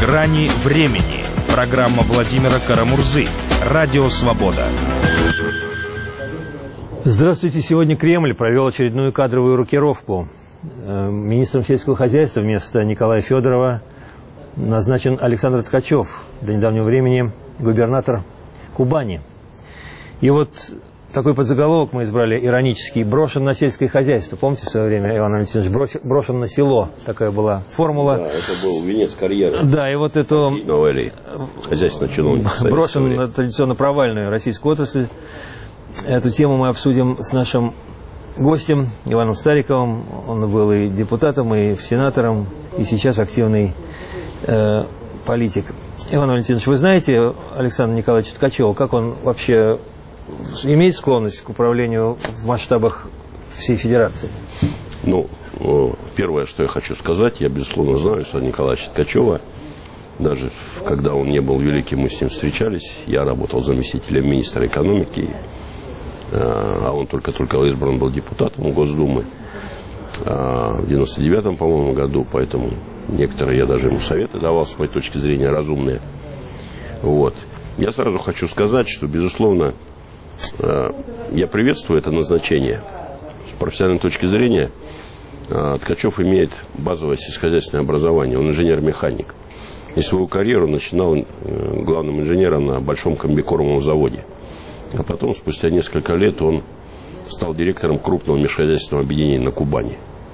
«Грани времени». Программа Владимира Карамурзы. Радио «Свобода». Здравствуйте. Сегодня Кремль провел очередную кадровую рокировку. Министром сельского хозяйства вместо Николая Федорова назначен Александр Ткачев, до недавнего времени губернатор Кубани. И вот такой подзаголовок мы избрали иронический: «Брошен на сельское хозяйство». Помните, в свое время Иван Валентинович брошен на село? Такая была формула. Да, это был венец карьеры. Да, и вот эту хозяйственного чиновника. Брошен на традиционно провальную российскую отрасль. Эту тему мы обсудим с нашим гостем Иваном Стариковым. Он был и депутатом, и сенатором, и сейчас активный политик. Иван Валентинович, вы знаете Александра Николаевича Ткачева? Как он вообще имеет склонность к управлению в масштабах всей федерации? Ну, первое, что я хочу сказать, я, безусловно, знаю Александра Николаевича Ткачева. Даже когда он не был великим, мы с ним встречались. Я работал заместителем министра экономики, а он только-только избран был депутатом Госдумы в 99-м, по-моему, году. Поэтому некоторые я даже ему советы давал, с моей точки зрения, разумные. Вот. Я сразу хочу сказать, что, безусловно, я приветствую это назначение. С профессиональной точки зрения Ткачев имеет базовое сельскохозяйственное образование. Он инженер-механик. И свою карьеру начинал главным инженером на большом комбикормовом заводе. А потом, спустя несколько лет, он стал директором крупного межхозяйственного объединения на Кубани.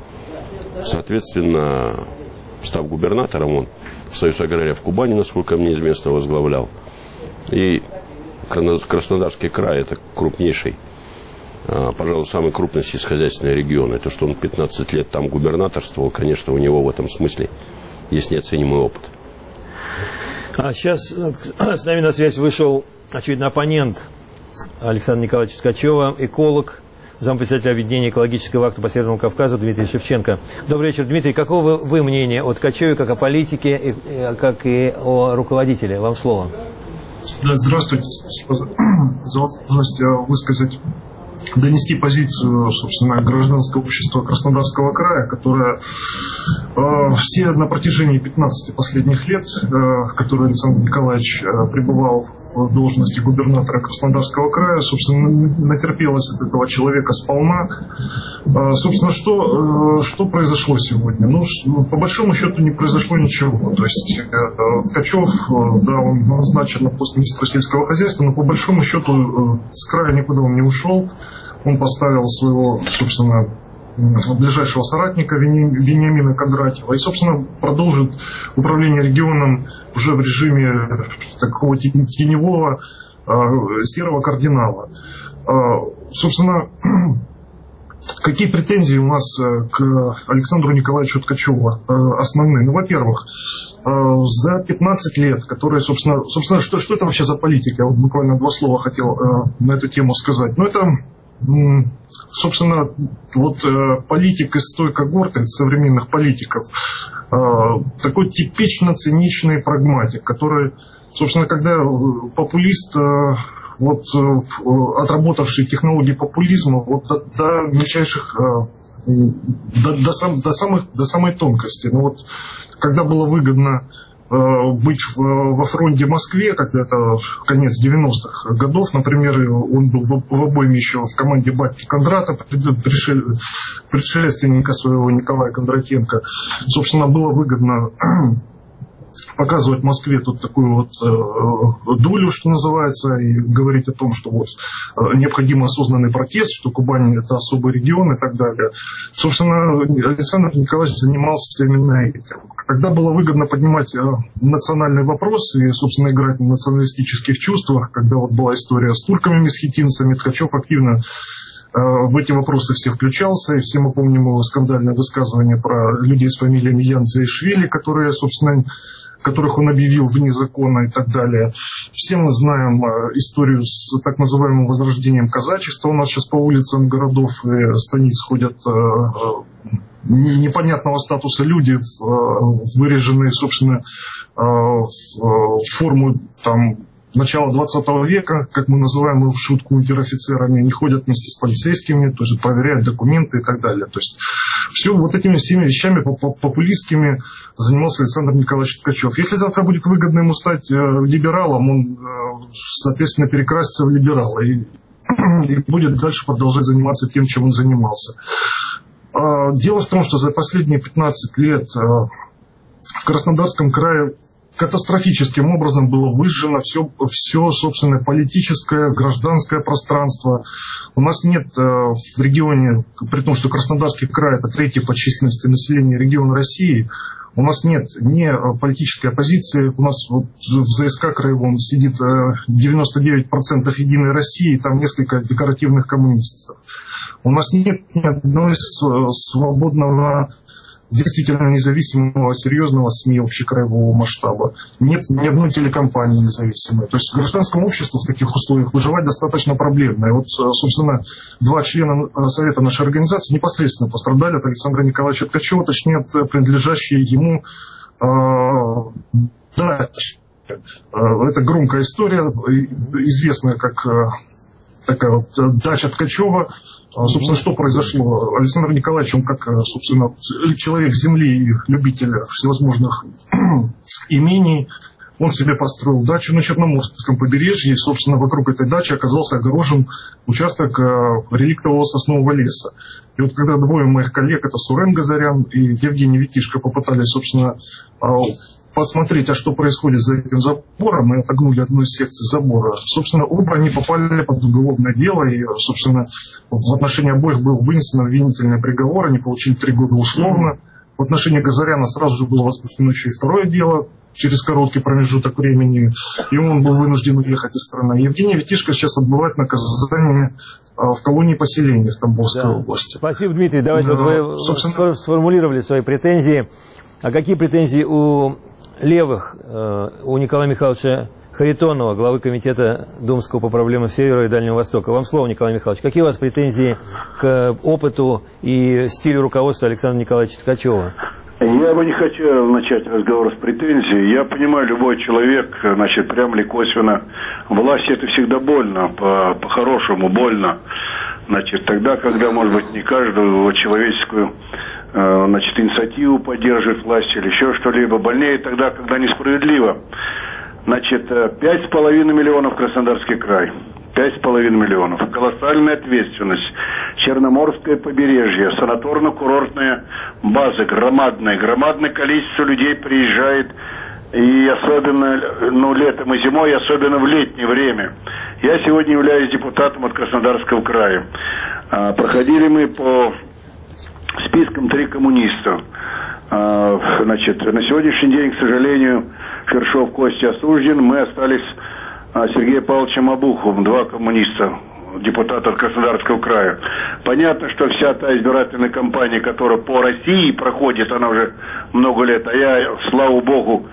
Соответственно, став губернатором, он Союз аграриев в Кубани, насколько мне известно, возглавлял. И Краснодарский край – это крупнейший, пожалуй, самый крупный сельскохозяйственный регион. И то, что он 15 лет там губернаторствовал, конечно, у него в этом смысле есть неоценимый опыт. А сейчас с нами на связь вышел, очевидно, оппонент Александра Николаевича Ткачева, эколог, зампредседателя объединения экологического акта по Северному Кавказу Дмитрий Шевченко. Добрый вечер, Дмитрий. Какого вы мнения о Ткачеве, как о политике, как и о руководителе? Вам слово. Да, здравствуйте. Спасибо за возможность высказать, донести позицию, собственно, гражданского общества Краснодарского края, которое все на протяжении 15 последних лет, в которые Александр Николаевич пребывал в должности губернатора Краснодарского края, собственно, натерпелось от этого человека сполна. Собственно, что произошло сегодня? Ну, по большому счету не произошло ничего. То есть Ткачев, да, он назначен на пост министра сельского хозяйства, но по большому счету с края никуда он не ушел. Он поставил своего, собственно, ближайшего соратника Вениамина Кондратьева и, собственно, продолжит управление регионом уже в режиме такого теневого серого кардинала. Собственно, какие претензии у нас к Александру Николаевичу Ткачеву основные? Ну, во-первых, за 15 лет, которые, собственно, что это вообще за политика? Я вот буквально 2 слова хотел на эту тему сказать. Ну, это, собственно, вот политик из той когорты современных политиков, такой типично циничный прагматик, который, собственно, когда популист, вот отработавший технологии популизма, вот до мельчайших, до самой тонкости. Ну вот, когда было выгодно быть во фронте в Москве, когда это конец 90-х годов, например, он был в обойме еще в команде батьки Кондрата, предшественника своего Николая Кондратенко. Собственно, было выгодно показывать Москве тут такую вот долю, что называется, и говорить о том, что вот необходим осознанный протест, что Кубань – это особый регион и так далее. Собственно, Александр Николаевич занимался именно этим. Когда было выгодно поднимать национальный вопрос и, собственно, играть на националистических чувствах, когда вот была история с турками-месхетинцами, Ткачев активно в эти вопросы все включался, и все мы помним его скандальное высказывание про людей с фамилиями Янцзаишвили, которые, собственно, которых он объявил вне закона и так далее. Все мы знаем историю с так называемым возрождением казачества. У нас сейчас по улицам городов и станиц ходят непонятного статуса люди, выреженные, собственно, в форму там начала 20 века, как мы называем их в шутку унтер-офицерами, они ходят вместе с полицейскими, то есть проверяют документы и так далее. То есть Все вот этими всеми вещами популистскими занимался Александр Николаевич Ткачев. Если завтра будет выгодно ему стать либералом, он, соответственно, перекрасится в либерала и будет дальше продолжать заниматься тем, чем он занимался. Дело в том, что за последние 15 лет в Краснодарском крае катастрофическим образом было выжжено все собственное политическое, гражданское пространство. У нас нет в регионе, при том, что Краснодарский край – это третий по численности населения регион России, у нас нет ни политической оппозиции, у нас вот в ЗСК краевом сидит 99% Единой России, там несколько декоративных коммунистов. У нас нет ни одного свободного, действительно независимого, серьезного СМИ общекраевого масштаба. Нет ни одной телекомпании независимой. То есть гражданскому обществу в таких условиях выживать достаточно проблемно. И вот, собственно, 2 члена Совета нашей организации непосредственно пострадали от Александра Николаевича Ткачева, точнее, от принадлежащей ему дачи. Это громкая история, известная как такая вот дача Ткачева. Собственно, что произошло? Александр Николаевич, он как, собственно, человек земли и любитель всевозможных имений, он себе построил дачу на Черноморском побережье, и, собственно, вокруг этой дачи оказался огорожен участок реликтового соснового леса. И вот когда 2 моих коллег, это Сурен Газарян и Евгений Витишко, попытались, собственно, посмотреть, а что происходит за этим забором, мы отогнули одну из секций забора. Собственно, оба они попали под уголовное дело, и, собственно, в отношении обоих был вынесен обвинительный приговор, они получили 3 года условно. В отношении Газаряна сразу же было возбуждено еще и 2-е дело, через короткий промежуток времени, и он был вынужден уехать из страны. Евгений Витишко сейчас отбывает наказание в колонии поселения в Тамбовской области. Спасибо, Дмитрий. Давайте вот вы сформулировали свои претензии. А какие претензии у левых, у Николая Михайловича Харитонова, главы комитета Думского по проблемам Севера и Дальнего Востока? Вам слово, Николай Михайлович. Какие у вас претензии к опыту и стилю руководства Александра Николаевича Ткачева? Я бы не хотел начать разговор с претензией. Я понимаю, любой человек, значит, прямо или косвенно, власть это всегда больно, по-хорошему больно. Значит, тогда, когда, может быть, не каждую человеческую, значит, инициативу поддерживает власть или еще что-либо, больнее тогда, когда несправедливо. Значит, 5,5 миллионов Краснодарский край. 5,5 миллионов. Колоссальная ответственность. Черноморское побережье, санаторно-курортная база, громадное количество людей приезжает, и особенно, летом и зимой, и особенно в летнее время. Я сегодня являюсь депутатом от Краснодарского края. Проходили мы по спискам 3 коммуниста. Значит, на сегодняшний день, к сожалению, Шершов Костя осужден. Мы остались Сергеем Павловичем Обуховым, 2 коммуниста, депутата от Краснодарского края. Понятно, что вся та избирательная кампания, которая по России проходит, она уже много лет, а я, слава богу,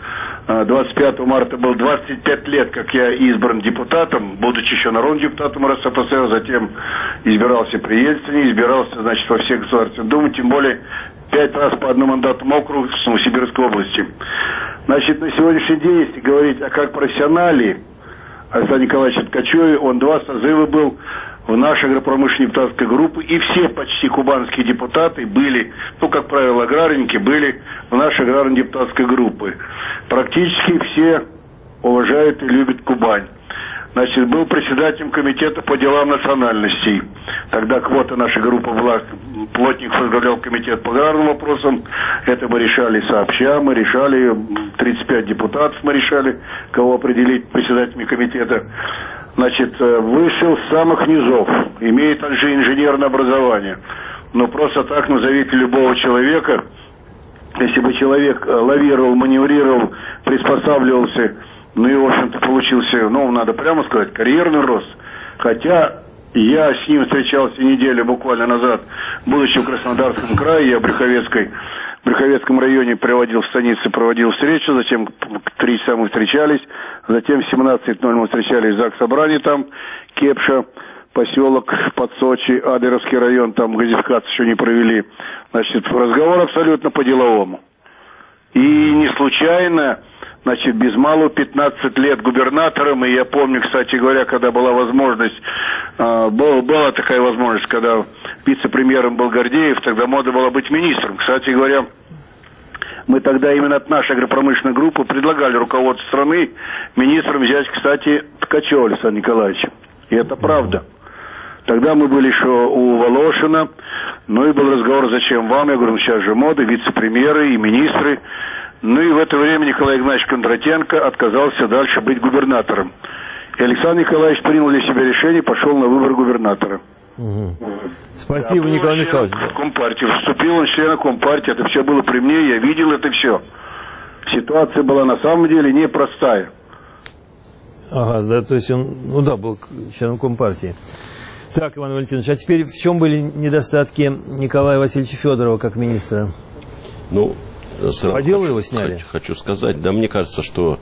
25 марта был 25 лет, как я избран депутатом, будучи еще народным депутатом РСФСР, затем избирался при Ельцине, избирался, значит, во всех государственных думах, тем более 5 раз по одномандатному округу в Новосибирской области. Значит, на сегодняшний день, если говорить о как профессионале Александре Николаевиче Ткачеве, он 2 созыва был в нашей агропромышленной депутатской группе, и все почти кубанские депутаты были, как правило, аграрники, были в нашей аграрной депутатской группе. Практически все уважают и любят Кубань. Значит, был председателем комитета по делам национальностей. Тогда квота нашей группы была, Плотник возглавлял комитет по аграрным вопросам. Это мы решали сообща, мы решали, 35 депутатов мы решали, кого определить председателями комитета. Значит, вышел с самых низов, имеет также инженерное образование. Но просто так назовите любого человека, если бы человек лавировал, маневрировал, приспосабливался, и, в общем-то, получился, надо прямо сказать, карьерный рост. Хотя я с ним встречался неделю буквально назад, будучи в Краснодарском крае, я в Брюховецком районе проводил встречу, затем к 3 часа мы встречались, затем в 17:00 мы встречались в Заксобрании, там Кепша, поселок под Сочи, Адеровский район, там газификацию еще не провели. Значит, разговор абсолютно по-деловому. И не случайно значит, без малу 15 лет губернатором. И я помню, кстати говоря, когда была возможность, была такая возможность, когда вице-премьером был Гордеев, тогда мода была быть министром. Кстати говоря, мы тогда именно от нашей агропромышленной группы предлагали руководству страны министром взять, кстати, Ткачева Александра Николаевича. И это правда. Тогда мы были еще у Волошина, ну и был разговор, зачем вам? Я говорю, сейчас же мода, вице-премьеры и министры. Ну и в это время Николай Игнатьевич Кондратенко отказался дальше быть губернатором. И Александр Николаевич принял для себя решение, пошел на выбор губернатора. Спасибо, да, Николай Михайлович. Компартии. Вступил он членом Компартии, это все было при мне, я видел это все. Ситуация была на самом деле непростая. Ага, да, то есть он, ну да, был членом Компартии. Так, Иван Валентинович, а теперь в чем были недостатки Николая Васильевича Федорова как министра? Ну, по делу его сняли? Хочу сказать, да, мне кажется, что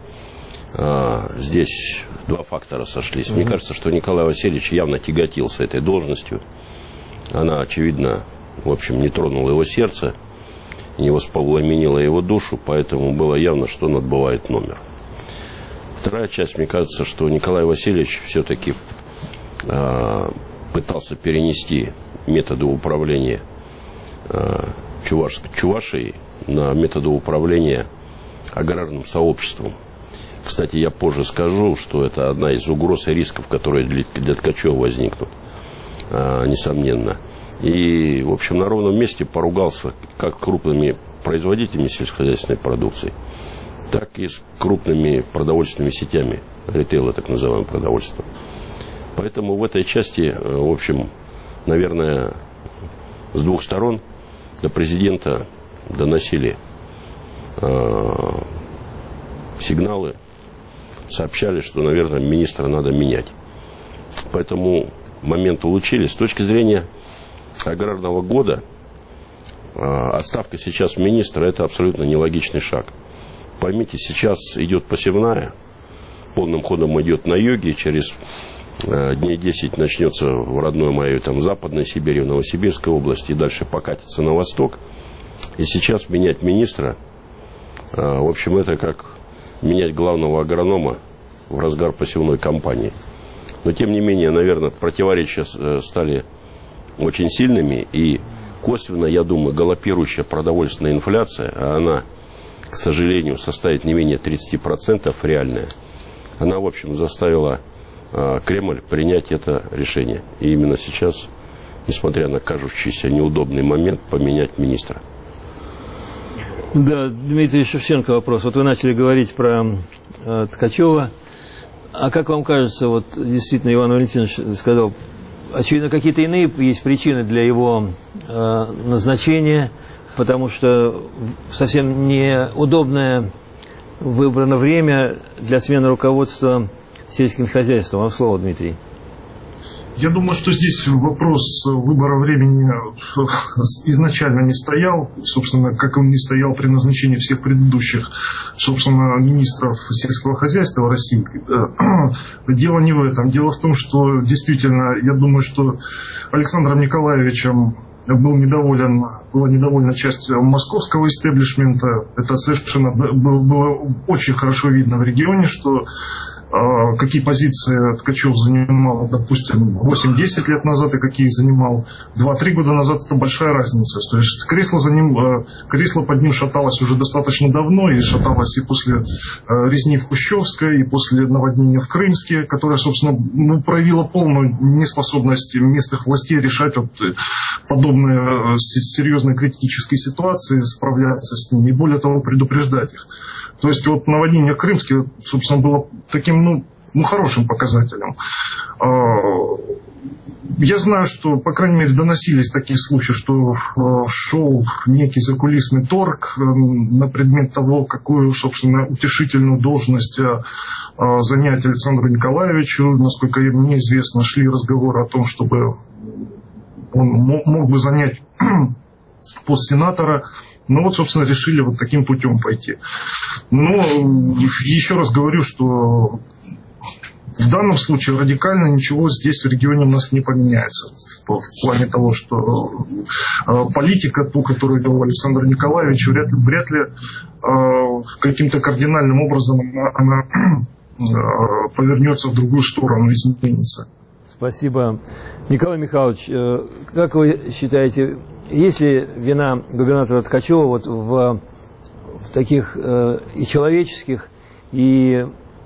здесь два фактора сошлись. Мне кажется, что Николай Васильевич явно тяготился этой должностью. Она, очевидно, в общем, не тронула его сердце, не воспламенила его душу, поэтому было явно, что он отбывает номер. Вторая часть, мне кажется, что Николай Васильевич все-таки пытался перенести методы управления Чувашией на методы управления аграрным сообществом. Кстати, я позже скажу, что это одна из угроз и рисков, которые для Ткачева возникнут, несомненно. И, в общем, на ровном месте поругался как крупными производителями сельскохозяйственной продукции, так и с крупными продовольственными сетями, ритейла, так называемое продовольство. Поэтому в этой части, в общем, наверное, с двух сторон до президента доносили сигналы, сообщали, что, наверное, министра надо менять. Поэтому момент улучшили. С точки зрения аграрного года, отставка сейчас министра – это абсолютно нелогичный шаг. Поймите, сейчас идет посевная, полным ходом идет на юге, через дней 10 начнется в родной моей там, Западной Сибири, в Новосибирской области, и дальше покатится на восток. И сейчас менять министра, в общем, это как менять главного агронома в разгар посевной кампании. Но, тем не менее, наверное, противоречия стали очень сильными, и косвенно, я думаю, галопирующая продовольственная инфляция, а она, к сожалению, составит не менее 30% реальная, она, в общем, заставила Кремль принять это решение. И именно сейчас, несмотря на кажущийся неудобный момент, поменять министра. Да, Дмитрий Шевченко вопрос. Вот вы начали говорить про Ткачева. А как вам кажется, вот действительно Иван Валентинович сказал, очевидно, какие-то иные есть причины для его назначения, потому что совсем неудобное выбрано время для смены руководства сельским хозяйством. Вам слово, Дмитрий. Я думаю, что здесь вопрос выбора времени изначально не стоял, собственно, как он не стоял при назначении всех предыдущих, собственно, министров сельского хозяйства России. Дело не в этом. Дело в том, что действительно, я думаю, что Александром Николаевичем была недовольна часть московского истеблишмента. Это совершенно было очень хорошо видно в регионе, что какие позиции Ткачев занимал, допустим, 8-10 лет назад и какие занимал 2-3 года назад, это большая разница. То есть кресло под ним шаталось уже достаточно давно, и шаталось и после резни в Кущевской, и после наводнения в Крымске, которое, собственно, проявило полную неспособность местных властей решать подобные серьезные критические ситуации, справляться с ними и, более того, предупреждать их. То есть вот наводнение в Крымске, собственно, было таким, хорошим показателем. Я знаю, что, по крайней мере, доносились такие слухи, что шел некий закулисный торг на предмет того, какую, собственно, утешительную должность занять Александру Николаевичу. Насколько мне известно, шли разговоры о том, чтобы он мог бы занять пост сенатора. Но вот, собственно, решили вот таким путем пойти. Но еще раз говорю, что в данном случае радикально ничего здесь в регионе у нас не поменяется. В плане того, что политика, ту, которую вел Александр Николаевич, вряд ли каким-то кардинальным образом она повернется в другую сторону, изменится. Спасибо. Николай Михайлович, как вы считаете, есть ли вина губернатора Ткачева вот в таких и человеческих, и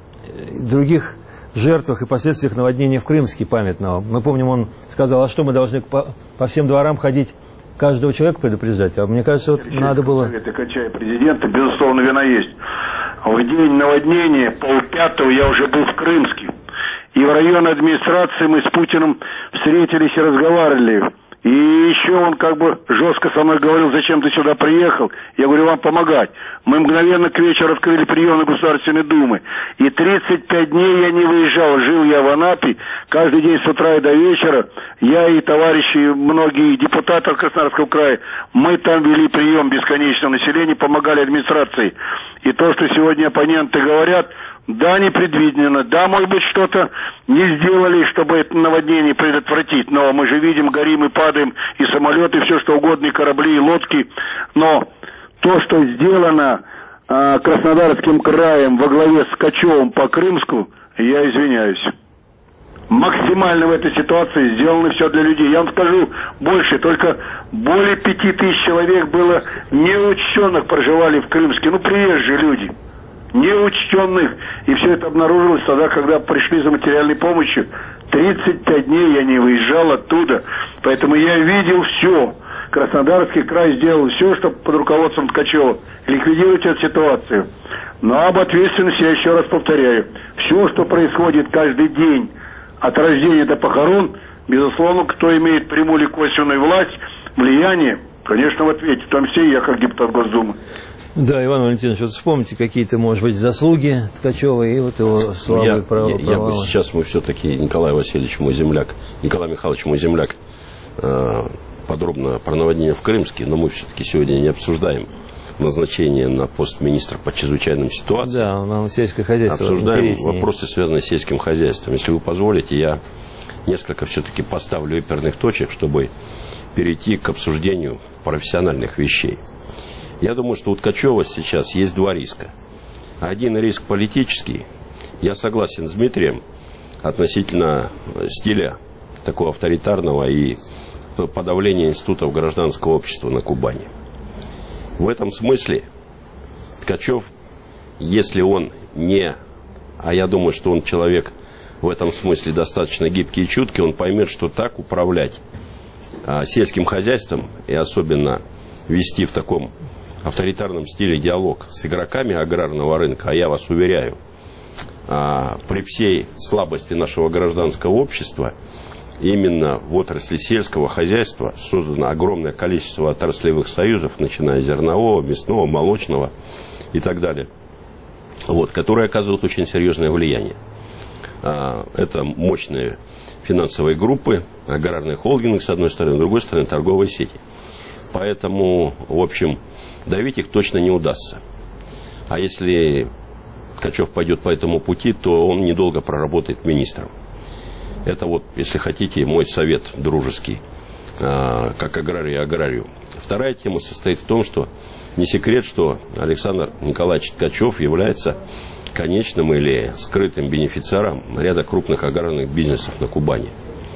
других жертвах и последствиях наводнения в Крымске памятного? Мы помним, он сказал, а что мы должны по всем дворам ходить, каждого человека предупреждать? А мне кажется, вот надо было... Качая президента, безусловно, вина есть. В день наводнения, 4:30 я уже был в Крымске. И в районной администрации мы с Путиным встретились и разговаривали. И еще он как бы жестко со мной говорил, зачем ты сюда приехал? Я говорю, вам помогать. Мы мгновенно к вечеру открыли приемы Государственной Думы. И 35 дней я не выезжал. Жил я в Анапе. Каждый день с утра и до вечера. Я и товарищи, многие депутаты Краснодарского края, мы там вели прием бесконечного населения, помогали администрации. И то, что сегодня оппоненты говорят... Да, непредвиденно. Да, может быть, что-то не сделали, чтобы это наводнение предотвратить. Но мы же видим, горим и падаем, и самолеты, и все что угодно, и корабли, и лодки. Но то, что сделано Краснодарским краем во главе с Ткачевым по Крымску, я извиняюсь. Максимально в этой ситуации сделано все для людей. Я вам скажу больше, только более 5000 человек было неучтенных проживали в Крымске. Ну, приезжие люди. Неучтенных. И все это обнаружилось тогда, когда пришли за материальной помощью. 35 дней я не выезжал оттуда. Поэтому я видел все. Краснодарский край сделал все, чтобы под руководством Ткачева ликвидировать эту ситуацию. Но об ответственности я еще раз повторяю. Все, что происходит каждый день от рождения до похорон, безусловно, кто имеет прямую или косвенную власть, влияние, конечно, в ответе. В том числе и я, как депутат Госдумы. Да, Иван Валентинович, вот вспомните какие-то, может быть, заслуги Ткачева и вот его славы и провалы. Сейчас мы все-таки, Николай Васильевич, мой земляк, Николай Михайлович, мой земляк, подробно про наводнение в Крымске, но мы все-таки сегодня не обсуждаем назначение на пост министра по чрезвычайным ситуациям. Да, нам сельское хозяйство. Обсуждаем вопросы, связанные с сельским хозяйством. Если вы позволите, я несколько все-таки поставлю эперных точек, чтобы перейти к обсуждению профессиональных вещей. Я думаю, что у Ткачева сейчас есть два риска. Один риск политический. Я согласен с Дмитрием относительно стиля такого авторитарного и подавления институтов гражданского общества на Кубани. В этом смысле Ткачев, если он не... А я думаю, что он человек в этом смысле достаточно гибкий и чуткий, он поймет, что так управлять сельским хозяйством и особенно вести в таком авторитарном стиле диалог с игроками аграрного рынка, а я вас уверяю, при всей слабости нашего гражданского общества, именно в отрасли сельского хозяйства создано огромное количество отраслевых союзов, начиная с зернового, мясного, молочного и так далее, вот, которые оказывают очень серьезное влияние. Это мощные финансовые группы, аграрный холдинг с одной стороны, с другой стороны торговые сети. Поэтому, в общем, давить их точно не удастся. А если Ткачев пойдет по этому пути, то он недолго проработает министром. Это вот, если хотите, мой совет дружеский, как аграрий аграрию. Вторая тема состоит в том, что не секрет, что Александр Николаевич Ткачев является конечным или скрытым бенефициаром ряда крупных аграрных бизнесов на Кубани.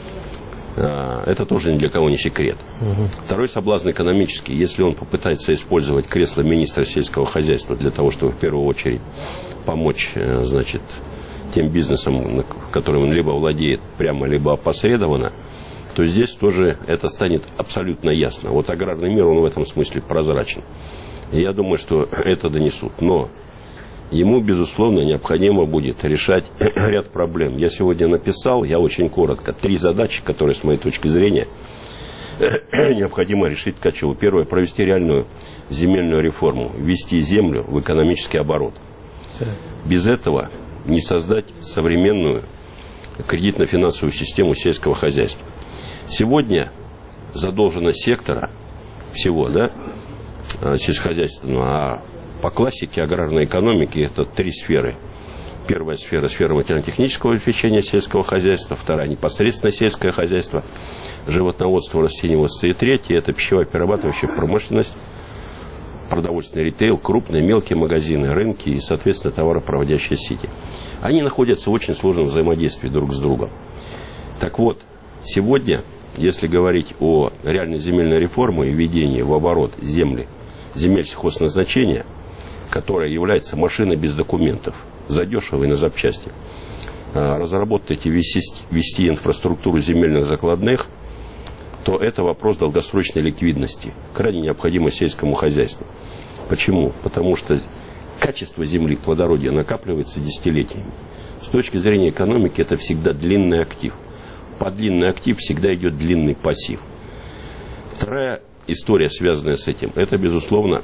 Это тоже ни для кого не секрет. Второй соблазн экономический. Если он попытается использовать кресло министра сельского хозяйства для того, чтобы в первую очередь помочь, значит, тем бизнесам, которым он либо владеет прямо, либо опосредованно, то здесь тоже это станет абсолютно ясно. Вот аграрный мир, он в этом смысле прозрачен. И я думаю, что это донесут. Но ему, безусловно, необходимо будет решать ряд проблем. Я сегодня написал, я очень коротко, 3 задачи, которые, с моей точки зрения, необходимо решить Ткачеву. Первое, провести реальную земельную реформу, ввести землю в экономический оборот. Без этого не создать современную кредитно-финансовую систему сельского хозяйства. Сегодня задолженность сектора всего, да, сельскохозяйственного, а по классике аграрной экономики это 3 сферы. Первая сфера – сфера материально-технического обеспечения сельского хозяйства, вторая – непосредственно сельское хозяйство, животноводство, растениеводство, и третья – это пищевая перерабатывающая промышленность, продовольственный ритейл, крупные, мелкие магазины, рынки и, соответственно, товаропроводящие сети. Они находятся в очень сложном взаимодействии друг с другом. Так вот, сегодня, если говорить о реальной земельной реформе и введении в оборот земель сельхозназначения, которая является машиной без документов, задешево и на запчасти, разработать и вести инфраструктуру земельных закладных, то это вопрос долгосрочной ликвидности, крайне необходимой сельскому хозяйству. Почему? Потому что качество земли, плодородия накапливается десятилетиями. С точки зрения экономики это всегда длинный актив. Под длинный актив всегда идет длинный пассив. Вторая история, связанная с этим, это, безусловно,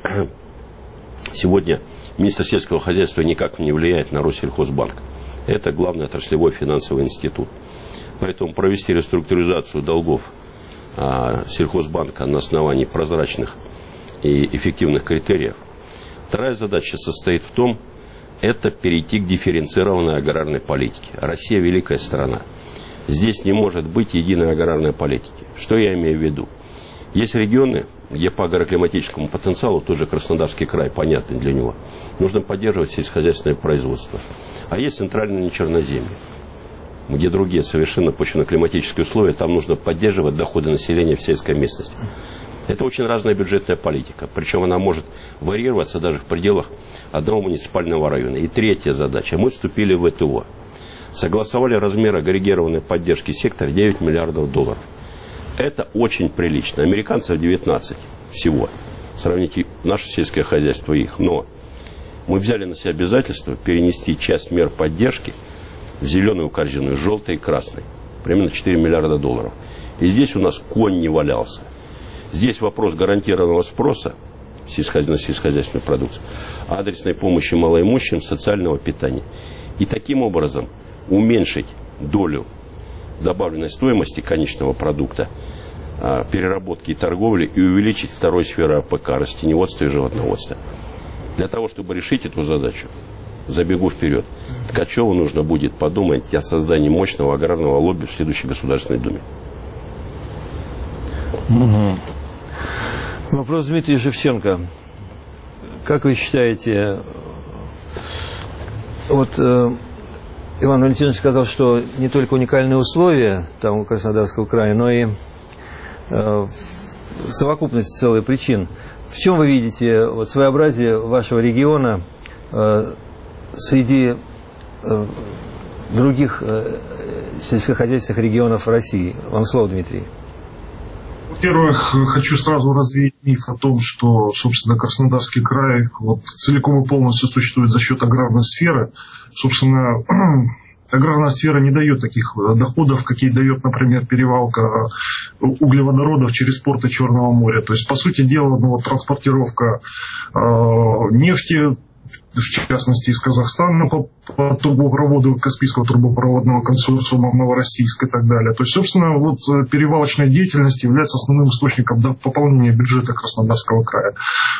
сегодня министр сельского хозяйства никак не влияет на Россельхозбанк. Это главный отраслевой финансовый институт. Поэтому провести реструктуризацию долгов Сельхозбанка на основании прозрачных и эффективных критериев. Вторая задача состоит в том, это перейти к дифференцированной аграрной политике. Россия – великая страна. Здесь не может быть единой аграрной политики. Что я имею в виду? Есть регионы, где по агроклиматическому потенциалу, тот же Краснодарский край, понятный для него, нужно поддерживать сельскохозяйственное производство. А есть центральное нечерноземье, где другие совершенно почвенно-климатические условия, там нужно поддерживать доходы населения в сельской местности. Это очень разная бюджетная политика, причем она может варьироваться даже в пределах одного муниципального района. И третья задача. Мы вступили в ВТО. Согласовали размер агрегированной поддержки сектора 9 миллиардов долларов. Это очень прилично. Американцев 19 всего. Сравните наше сельское хозяйство и их. Но мы взяли на себя обязательство перенести часть мер поддержки в зеленую корзину, желтой и красной. Примерно 4 миллиарда долларов. И здесь у нас конь не валялся. Здесь вопрос гарантированного спроса на сельскохозяйственную продукцию, адресной помощи малоимущим, социального питания. И таким образом уменьшить долю добавленной стоимости конечного продукта, переработки и торговли, и увеличить вторую сферу АПК, растениеводство и животноводство. Для того, чтобы решить эту задачу, забегу вперед, Ткачеву нужно будет подумать о создании мощного аграрного лобби в следующей Государственной Думе. Вопрос Дмитрия Шевченко. Как вы считаете, вот Иван Валентинович сказал, что не только уникальные условия там у Краснодарского края, но и совокупность целых причин. В чем вы видите вот своеобразие вашего региона среди других сельскохозяйственных регионов России? Вам слово, Дмитрий. Во-первых, хочу сразу развеять миф о том, что, собственно, Краснодарский край вот, целиком и полностью существует за счет аграрной сферы. Собственно, аграрная сфера не дает таких доходов, какие дает, например, перевалка углеводородов через порты Черного моря. То есть, по сути дела, ну, вот, транспортировка нефти, в частности, из Казахстана по трубопроводу Каспийского трубопроводного консорциума в Новороссийск и так далее. То есть, собственно, вот перевалочная деятельность является основным источником пополнения бюджета Краснодарского края.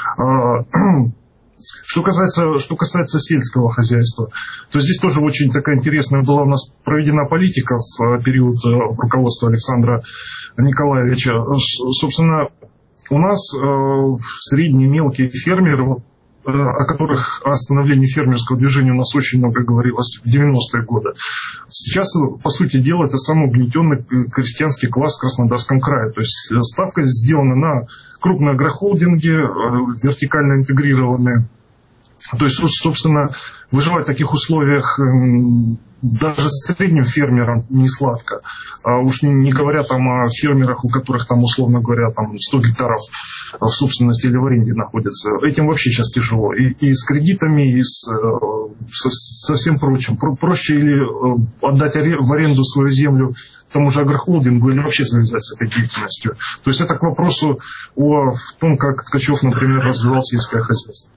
Что касается сельского хозяйства, то здесь тоже очень такая интересная была у нас проведена политика в период руководства Александра Николаевича. Собственно, у нас средние мелкие фермеры, о которых о становлении фермерского движения у нас очень много говорилось в 90-е годы. Сейчас, по сути дела, это самый угнетенный крестьянский класс в Краснодарском крае. То есть ставка сделана на крупные агрохолдинги, вертикально интегрированные. То есть, собственно, выживать в таких условиях даже средним фермерам не сладко. А уж не говоря там о фермерах, у которых там, условно говоря, там 100 гектаров в собственности или в аренде находятся. Этим вообще сейчас тяжело. И с кредитами, и со всем прочим. Проще или отдать в аренду свою землю тому же агрохолдингу, или вообще связать с этой деятельностью. То есть это к вопросу о том, как Ткачев, например, развивал сельское хозяйство.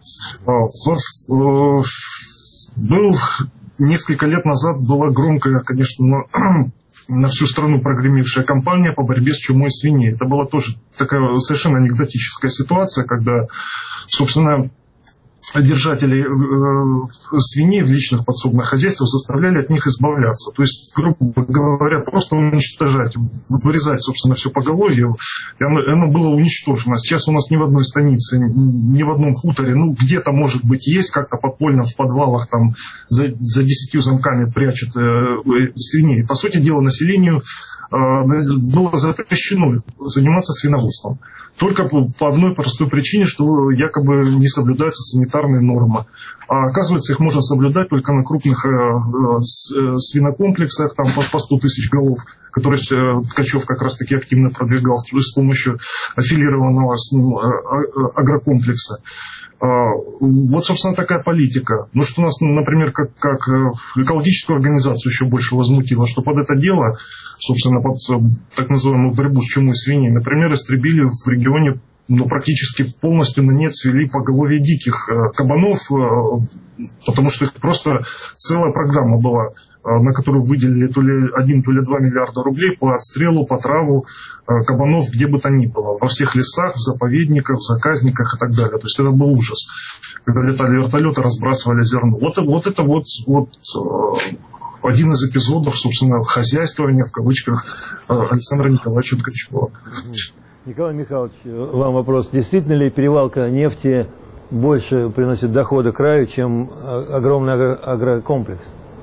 Несколько лет назад была громкая, конечно, на всю страну прогремевшая кампания по борьбе с чумой свиней. Это была тоже такая совершенно анекдотическая ситуация, когда, собственно, держателей свиней в личных подсобных хозяйствах, заставляли от них избавляться. То есть, грубо говоря, просто уничтожать, вырезать, собственно, все поголовье, и оно было уничтожено. Сейчас у нас ни в одной станице, ни в одном хуторе, ну, где-то, может быть, есть, как-то подпольно в подвалах там за 10 замками прячут свиней. По сути дела, населению было запрещено заниматься свиноводством. Только по одной простой причине, что якобы не соблюдаются санитарные нормы. А оказывается, их можно соблюдать только на крупных свинокомплексах, там по 100 тысяч голов, которые Ткачев как раз-таки активно продвигал с помощью аффилированного с ним агрокомплекса. Вот, собственно, такая политика. Ну, что нас, например, как экологическую организацию еще больше возмутило, что под это дело, собственно, под так называемую борьбу с чумой свиней, например, истребили в регионе практически полностью на нет свели поголовье диких кабанов, потому что их просто целая программа была, на которую выделили то ли 1, то ли 2 миллиарда рублей по отстрелу, по траву кабанов, где бы то ни было, во всех лесах, в заповедниках, в заказниках и так далее. То есть это был ужас, когда летали вертолеты, разбрасывали зерно. Вот это один из эпизодов, собственно, хозяйствования, в кавычках, Александра Николаевича Ткачева. Николай Михайлович, вам вопрос. Действительно ли перевалка нефти больше приносит дохода краю, чем огромный агрокомплекс?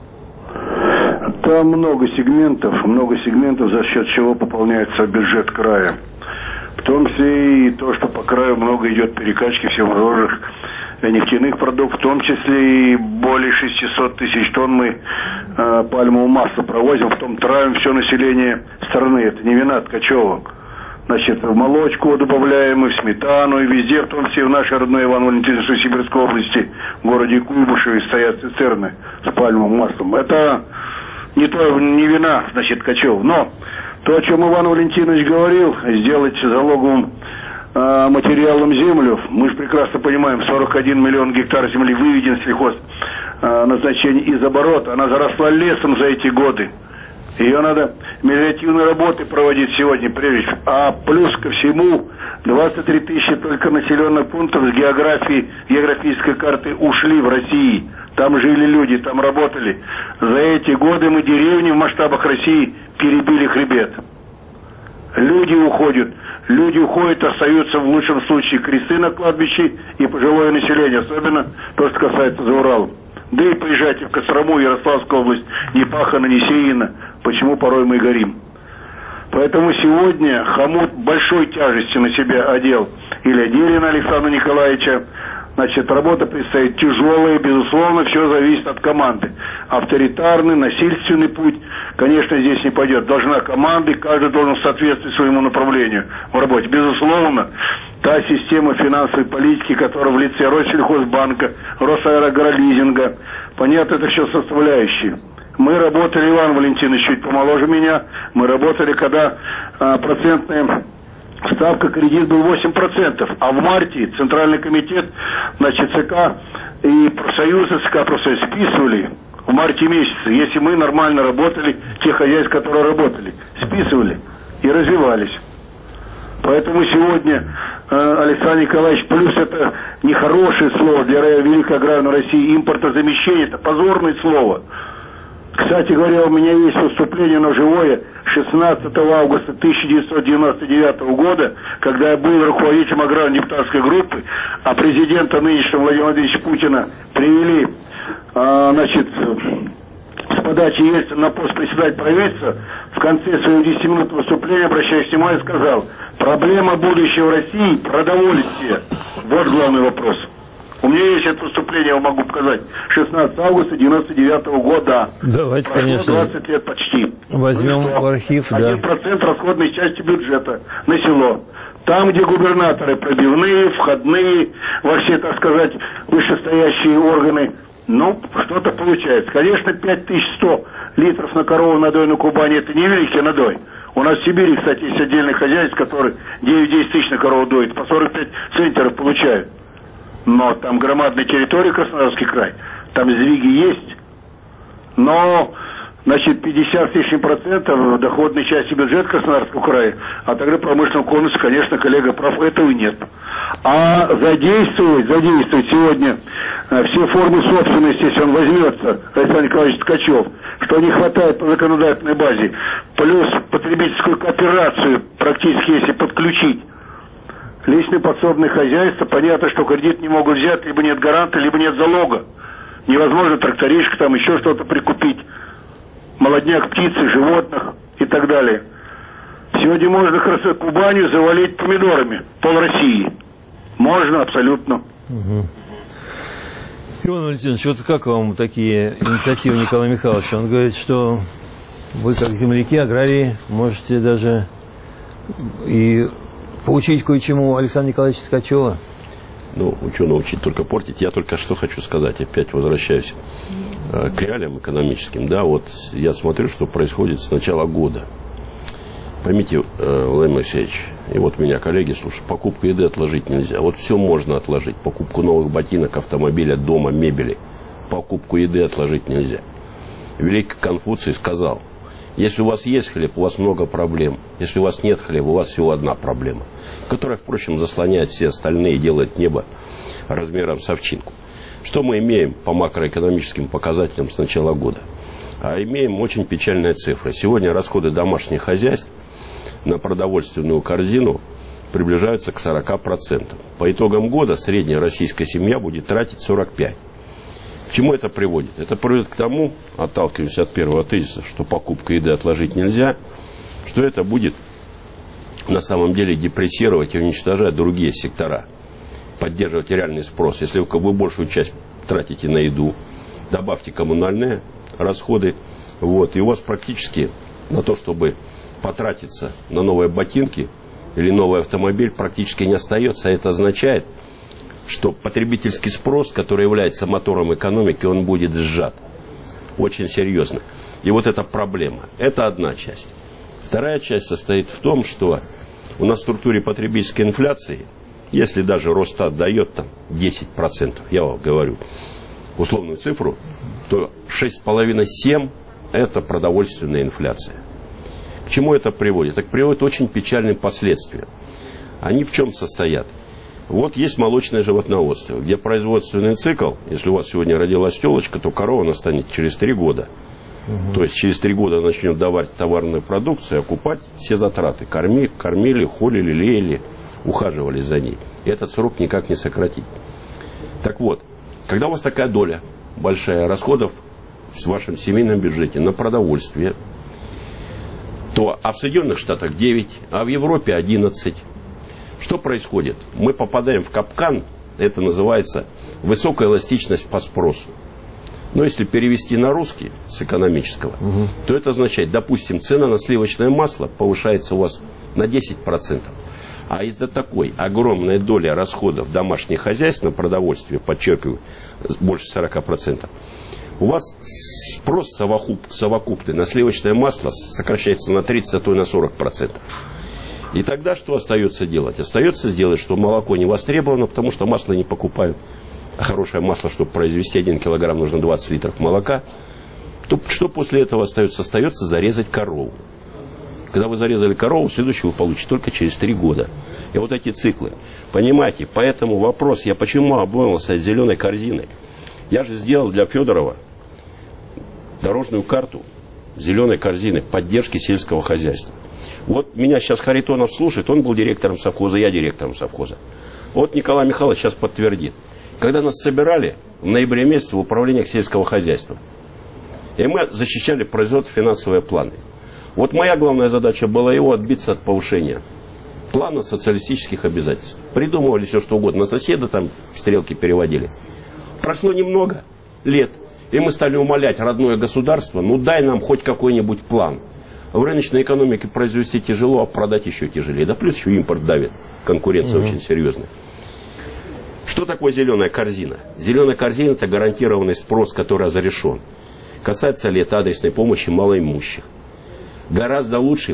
Там много сегментов, за счет чего пополняется бюджет края. В том числе и то, что по краю много идет перекачки всевозможных нефтяных продуктов, в том числе и более 600 тысяч тонн мы пальмового масла провозим, потом травим все население страны. Это не вина Ткачева. Значит, в молочку добавляем, и в сметану, и везде, в том числе в нашей родной Ивано-Валентиновской Сибирской области, в городе Куйбышеве стоят цистерны с пальмовым маслом. Это не вина, значит, Ткачева. Но то, о чем Иван Валентинович говорил, сделать залоговым материалом землю, мы же прекрасно понимаем, 41 миллион гектар земли выведен сельхоз назначение из оборота, она заросла лесом за эти годы. Ее надо мелиоративные работы проводить сегодня, прежде всего. А плюс ко всему 23 тысячи только населенных пунктов с географической карты ушли в России. Там жили люди, там работали. За эти годы мы деревни в масштабах России перебили хребет. Люди уходят, остаются в лучшем случае кресты на кладбище и пожилое население, особенно то, что касается за Уралом. Да и приезжайте в Кострому, Ярославскую область, не пахано, не сеяно. Почему порой мы горим? Поэтому сегодня хомут большой тяжести на себя одел. Или одели на Александра Николаевича. Значит, работа предстоит тяжелая, безусловно, все зависит от команды. Авторитарный, насильственный путь, конечно, здесь не пойдет. Должна команда, и каждый должен соответствовать своему направлению в работе. Безусловно, та система финансовой политики, которая в лице Россельхозбанка, Росаэрогролизинга, понятно, это все составляющие. Мы работали, Иван Валентинович чуть помоложе меня, мы работали, когда процентная ставка кредит был 8%, а в марте Центральный комитет, значит, ЦК и профсоюзы, ЦК профсоюзы списывали в марте месяце, если мы нормально работали, те хозяйства, которые работали, списывали и развивались. Поэтому сегодня Александр Николаевич, плюс это нехорошее слово для Великой Аграрной России, импортозамещение, это позорное слово. Кстати говоря, у меня есть выступление на живое 16 августа 1999 года, когда я был руководителем аграрной депутатской группы, а президента нынешнего Владимира Владимировича Путина привели, значит, с подачи Ельцина на пост председателя правительства. В конце своего 10-минутного выступления, обращаясь к нему, я сказал: проблема будущего России – продовольствие. Вот главный вопрос. У меня есть это выступление, я могу показать. 16 августа 1999 года. Давайте, прошло конечно. 20 лет почти. Возьмем в архив, 1% расходной части бюджета на село. Там, где губернаторы пробивные, входные, во все, так сказать, вышестоящие органы, ну, что-то получается. Конечно, 5100 литров на корову надой на Кубани – это не великий надой. У нас в Сибири, кстати, есть отдельные хозяйства, которые 9-10 тысяч на корову доят, по 45 центнеров получают. Но там громадная территория, Краснодарский край, там сдвиги есть. Но значит, 50 с лишним процентов доходной части бюджета Краснодарского края, а тогда промышленного конуса, конечно, коллега прав, этого нет. А задействовать сегодня все формы собственности, если он возьмется, Александр Николаевич Ткачев, что не хватает по законодательной базе, плюс потребительскую кооперацию практически, если подключить, личное подсобное хозяйство, понятно, что кредит не могут взять, либо нет гаранта, либо нет залога. Невозможно тракторишка, там еще что-то прикупить, молодняк птицы, животных и так далее. Сегодня можно Кубанью завалить помидорами, пол России. Можно, абсолютно. Угу. Иван Валентинович, вот как вам такие инициативы Николая Михайловича? Он говорит, что вы, как земляки, аграрии, можете даже и поучить кое-чему Александра Николаевича Ткачева. Ну, ученого учить только портить. Я только что хочу сказать, опять возвращаюсь к реалиям экономическим. Да, вот я смотрю, что происходит с начала года. Поймите, Владимир Алексеевич, и вот меня коллеги слушают, покупку еды отложить нельзя. Вот все можно отложить. Покупку новых ботинок, автомобиля, дома, мебели. Покупку еды отложить нельзя. Великий Конфуций сказал, если у вас есть хлеб, у вас много проблем. Если у вас нет хлеба, у вас всего одна проблема, которая, впрочем, заслоняет все остальные и делает небо размером с овчинку. Что мы имеем по макроэкономическим показателям с начала года? А имеем очень печальные цифры. Сегодня расходы домашних хозяйств на продовольственную корзину приближаются к 40%. По итогам года средняя российская семья будет тратить 45%. К чему это приводит? Это приводит к тому, отталкиваясь от первого тезиса, что покупку еды отложить нельзя, что это будет на самом деле депрессировать и уничтожать другие сектора, поддерживать реальный спрос. Если вы большую часть тратите на еду, добавьте коммунальные расходы, вот, и у вас практически на то, чтобы потратиться на новые ботинки или новый автомобиль, практически не остается. А это означает, что потребительский спрос, который является мотором экономики, он будет сжат. Очень серьезно. И вот эта проблема. Это одна часть. Вторая часть состоит в том, что у нас в структуре потребительской инфляции, если даже Росстат дает там 10%, я вам говорю условную цифру, то 6,5-7% это продовольственная инфляция. К чему это приводит? Это приводит к очень печальным последствиям. Они в чем состоят? Вот есть молочное животноводство, где производственный цикл, если у вас сегодня родилась телочка, то корова настанет через 3 года. То есть через 3 года начнет давать товарную продукцию, окупать все затраты. Кормили, холили, леяли, ухаживали за ней. И этот срок никак не сократить. Так вот, когда у вас такая доля большая расходов в вашем семейном бюджете на продовольствие, то в Соединенных Штатах 9, а в Европе 11. Что происходит? Мы попадаем в капкан, это называется высокая эластичность по спросу. Но если перевести на русский с экономического, то это означает, допустим, цена на сливочное масло повышается у вас на 10%. А из-за такой огромной доли расходов домашних хозяйств на продовольствие, подчеркиваю, больше 40%, у вас спрос совокупный на сливочное масло сокращается на 30, а то и на 40%. И тогда что остается делать? Остается сделать, что молоко не востребовано, потому что масло не покупают. А хорошее масло, чтобы произвести 1 килограмм, нужно 20 литров молока. То что после этого остается? Остается зарезать корову. Когда вы зарезали корову, следующую вы получите только через 3 года. И вот эти циклы. Понимаете, поэтому вопрос, я почему обмолвился от зеленой корзины? Я же сделал для Федорова дорожную карту зеленой корзины поддержки сельского хозяйства. Вот меня сейчас Харитонов слушает, он был директором совхоза, я директором совхоза. Вот Николай Михайлович сейчас подтвердит. Когда нас собирали в ноябре месяце в управлениях сельского хозяйства, и мы защищали производство, финансовые планы. Вот моя главная задача была его отбиться от повышения плана социалистических обязательств. Придумывали все, что угодно. На соседа там стрелки переводили. Прошло немного лет, и мы стали умолять родное государство, ну дай нам хоть какой-нибудь план. В рыночной экономике произвести тяжело, а продать еще тяжелее. Да плюс еще импорт давит. Конкуренция очень серьезная. Что такое зеленая корзина? Зеленая корзина – это гарантированный спрос, который разрешен. Касается ли это адресной помощи малоимущих? Гораздо лучше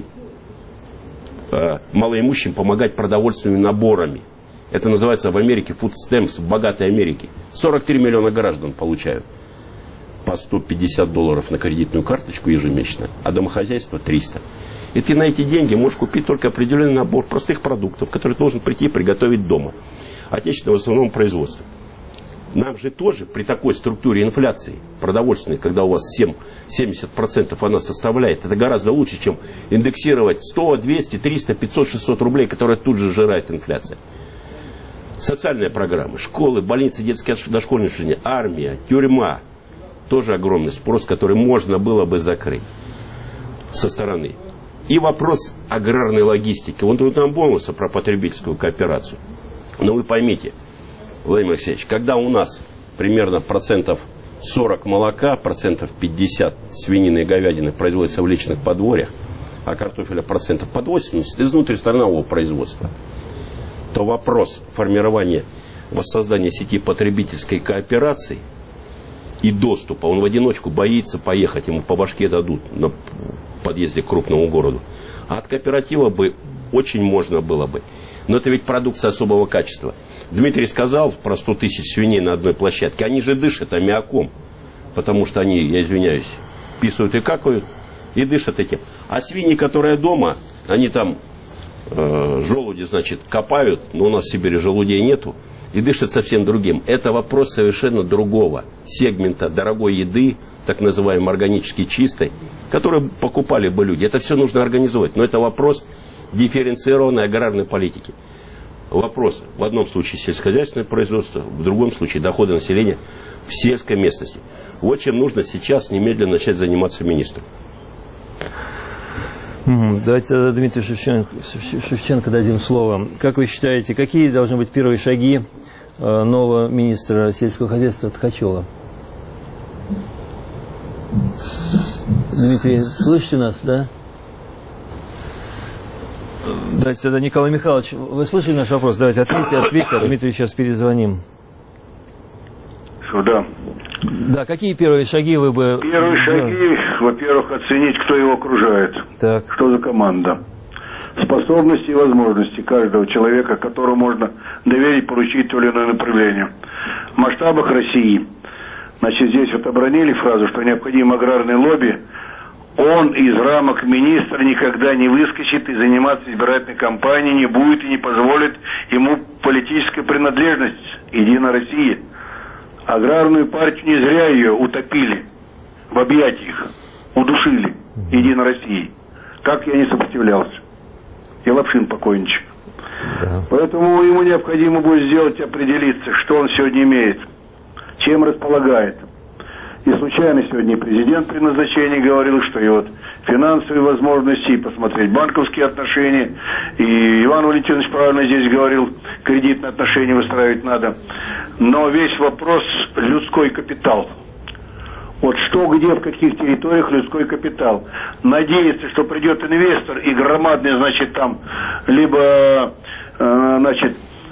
малоимущим помогать продовольственными наборами. Это называется в Америке food stamps, в богатой Америке. 43 миллиона граждан получают. по $150 на кредитную карточку ежемесячно, а домохозяйство 300. И ты на эти деньги можешь купить только определенный набор простых продуктов, которые ты должен прийти и приготовить дома. Отечественного в основном производства. Нам же тоже при такой структуре инфляции продовольственной, когда у вас 70% она составляет, это гораздо лучше, чем индексировать 100, 200, 300, 500, 600 рублей, которые тут же сжирает инфляция. Социальные программы, школы, больницы, детские дошкольные учреждения, армия, тюрьма. Тоже огромный спрос, который можно было бы закрыть со стороны. И вопрос аграрной логистики. Вон тут там бонусы про потребительскую кооперацию. Но вы поймите, Владимир Алексеевич, когда у нас примерно 40% молока, 50% свинины и говядины производится в личных подворьях, а картофеля под 80% из внутристранового производства, то вопрос формирования, воссоздания сети потребительской кооперации и доступа, он в одиночку боится поехать, ему по башке дадут на подъезде к крупному городу. А от кооператива бы очень можно было бы. Но это ведь продукция особого качества. Дмитрий сказал про 100 тысяч свиней на одной площадке. Они же дышат аммиаком, потому что они, я извиняюсь, писают и какают, и дышат этим. А свиньи, которые дома, они там желуди, значит, копают, но у нас в Сибири желудей нету, и дышат совсем другим. Это вопрос совершенно другого сегмента дорогой еды, так называемой органически чистой, которую покупали бы люди. Это все нужно организовать, но это вопрос дифференцированной аграрной политики. Вопрос в одном случае сельскохозяйственное производство, в другом случае доходы населения в сельской местности. Вот чем нужно сейчас немедленно начать заниматься министру. Давайте Дмитрию Шевченко дадим слово. Как вы считаете, какие должны быть первые шаги нового министра сельского хозяйства Ткачева? Дмитрий, слышите нас, да? Давайте тогда, Николай Михайлович, вы слышали наш вопрос? Давайте ответьте, а Дмитрию сейчас перезвоним. Что, да. Да, какие первые шаги вы бы... Первые шаги, во-первых, оценить, кто его окружает. Так. Что за команда. Способности и возможности каждого человека, которому можно доверить, поручить то или иное направление. В масштабах России, значит, здесь вот обронили фразу, что необходимо аграрное лобби. Он из рамок министра никогда не выскочит и заниматься избирательной кампанией не будет и не позволит ему политическая принадлежность. Единая Россия. Аграрную партию не зря ее утопили в объятиях, удушили Единой России. Как я не сопротивлялся. И Лапшин покойничек. Да. Поэтому ему необходимо будет сделать, определиться, что он сегодня имеет, чем располагает. И случайно сегодня и президент при назначении говорил, что и вот финансовые возможности, и посмотреть банковские отношения. И Иван Валентинович правильно здесь говорил, кредитные отношения выстраивать надо. Но весь вопрос людской капитал. Вот что, где, в каких территориях людской капитал. Надеяться, что придет инвестор и громадный, значит, там, либо, значит,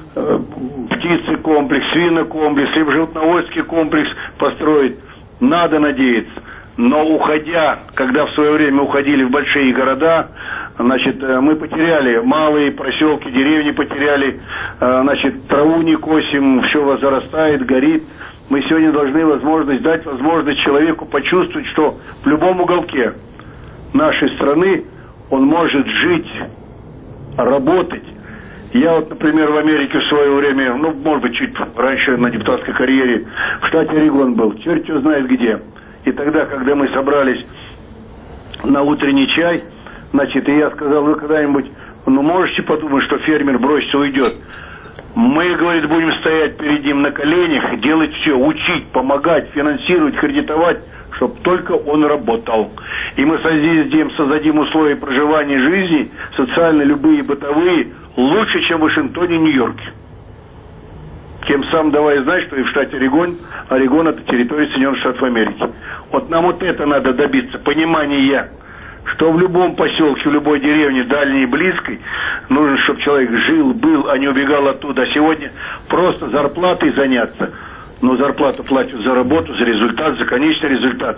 птицекомплекс, свинокомплекс, либо животноводческий комплекс построить. Надо надеяться. Но уходя, когда в свое время уходили в большие города, значит, мы потеряли малые поселки, деревни потеряли, значит, траву не косим, все зарастает, горит. Мы сегодня должны дать возможность человеку почувствовать, что в любом уголке нашей страны он может жить, работать. Я вот, например, в Америке в свое время, ну, может быть, чуть раньше на депутатской карьере, в штате Орегон был, черт его знает где. И тогда, когда мы собрались на утренний чай, значит, и я сказал, вы когда-нибудь, ну, можете подумать, что фермер бросится, уйдет. Мы, говорит, будем стоять перед ним на коленях, делать все, учить, помогать, финансировать, кредитовать, чтобы только он работал. И мы создадим условия проживания жизни, социальные, любые, бытовые, лучше, чем в Вашингтоне и Нью-Йорке. Тем самым давая знать, что и в штате Орегон это территория Соединенных Штатов Америки. Вот нам вот это надо добиться, понимания, что в любом поселке, в любой деревне, дальней и близкой, нужно, чтобы человек жил, был, а не убегал оттуда. А сегодня просто зарплатой заняться. Но зарплату платят за работу, за результат, за конечный результат.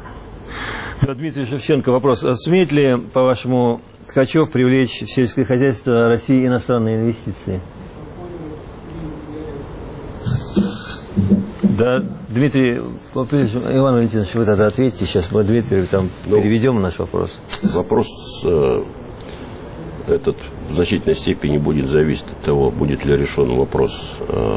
Дмитрий Шевченко, вопрос. А сумеет ли, по-вашему, Ткачев привлечь в сельское хозяйство России иностранные инвестиции? Да, Дмитрий, Иван Валентинович, вы тогда ответьте, сейчас мы Дмитрию там переведем наш вопрос. Вопрос этот в значительной степени будет зависеть от того, будет ли решен вопрос